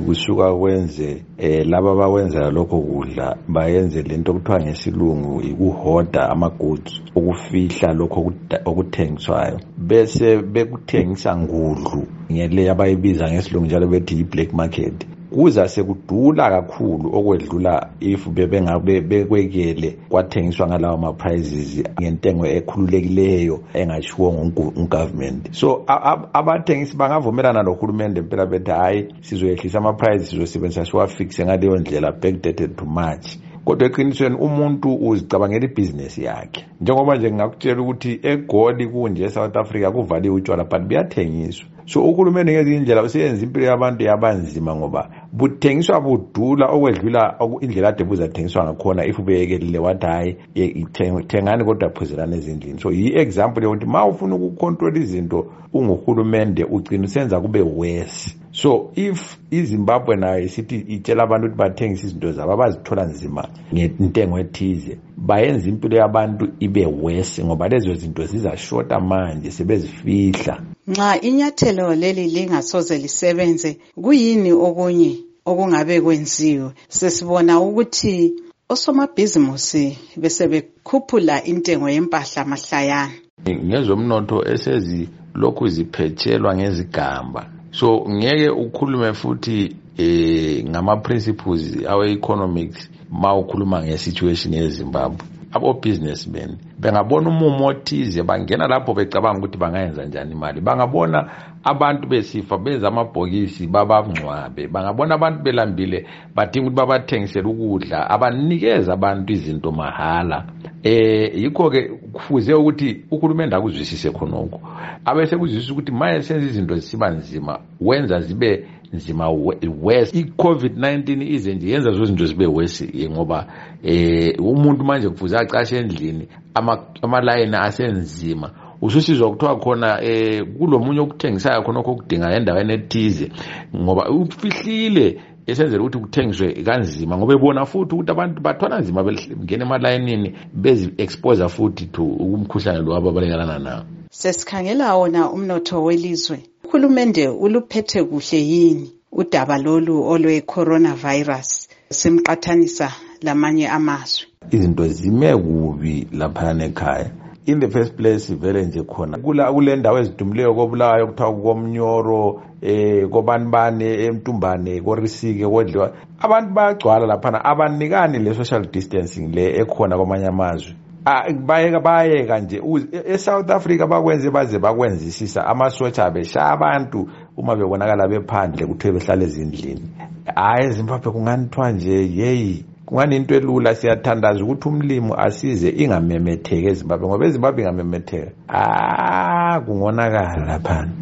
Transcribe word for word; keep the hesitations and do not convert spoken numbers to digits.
kusuka kwenze eh laba abawenza lokho kudla bayenze lento okuthiwa ngesilungu ikuhoda ama-goods ukufihla lokho okuthengiswayo bese bekuthengisa ngudlu ngele abayibiza ngesilungu njalo bethi yi-black market. Kuza sekudula kakhulu okwedlula if bebengabe bekwekele kwathengiswa ngalawo ama prices ngentengo ekhululekileyo engashiwo ngugovernment. So abathengisi bangavumelana nohulumende impela bethi hayi sizoyehlisa ama prices sizosebenzisa siwafixe ngaleyo ndlela backdated to March. Kodwa eqinisweni umuntu uzicabangela ibusiness yakhe. Njengoba nje ngakutshela ukuthi eGoli kunje eSouth Africa kuvaliwe utshwala but buyathengiswa. So uhulumende ngezindlela useyenza impilo yabantu yabanzima ngoba buthengiswa budula okwedlula indlela ade buzathengiswa ngakhona if ubeyekelile wathi hayi thengani kodwa phuzerana ezindlini. So yi example yokuthi ma ufuna ukucontrol izinto unguhulumende ugcina usenza kube worse. So if iZimbabwe nayo isithi itshela abantu ukuthi bathengisa izinto zabo abazithola nzima ngentengo ethize bayenza impilo yabantu ibe worse ngoba lezo zinto zizashota manje sebezifihla. Nxa inyathelo leli lingasoze lisebenze kuyini okunye okungabe kwenziwe? Sesibona ukuthi osomabhizimusi bese bekhuphula intengo yempahla mahlayana. Ngezomnotho esezi lokhu ziphetshelwa ngezigamba. So ngeke ukhulume futhi eh ngama principles awe economics ma ukhuluma ngesituation yeZimbabwe. Abo businessmen bengabona umumo othize bangena lapho becabanga ukuthi bangayenza njani imali. Bangabona abantu besifa benza amabhokisi babangcwabe, bangabona abantu belambile badinga ukuthi babathengisele ukudla, abanikeza abantu izinto mahala. Eh yikho ke kufuze ukuthi uhulumende akuzwisise khonoko. Abese kuzwisisa ukuthi maye senze izinto zisiba nzima wenza zibe nzima worse. I-COVID nineteen ize nje yenza zo zinto zibe worse ngoba eh umuntu manje kufuze acashe endlini ama amaline asenzima. Ususizwa kuthiwa khona eh kulomunye okuthengisayo khona okudinga endaweni ethize ngoba ufihlile esenzela ukuthi kuthengiswe kanzima ngoba ebona futhi ukuthi abantu bathwala nzima bengena emalayinini bezi expose futhi to umkhuhlane lo ababalekana nawo. Sesikhangela wona umnotho welizwe. Uhulumende uluphethe kuhle yini udaba lolu olwe coronavirus semqathanisa lamanye amazwe? Izinto zime kubi lapha nekhaya. In the first place vele nje khona kula kule ndawo ezidumileyo kobulayo kuthiwa komnyoro eh kobanibane emtumbane korisike kodliwa abantu bayagcwala lapha abanikani le social distancing le ekhona kwamanye amazwe. Ah bayeka bayeka nje eSouth Africa bakwenze baze bakwenzisisa amasotsha abesha abantu uma bebonakala bephandle kuthiwe behlala ezindlini. Hayi eZimbabwe kunganithwa nje yeyi kungani into elula siyathandaza ukuthi umlimo asize ingamemetheke eZimbabwe ngoba eZimbabwe ingamemetheka ah kungonakala lapha.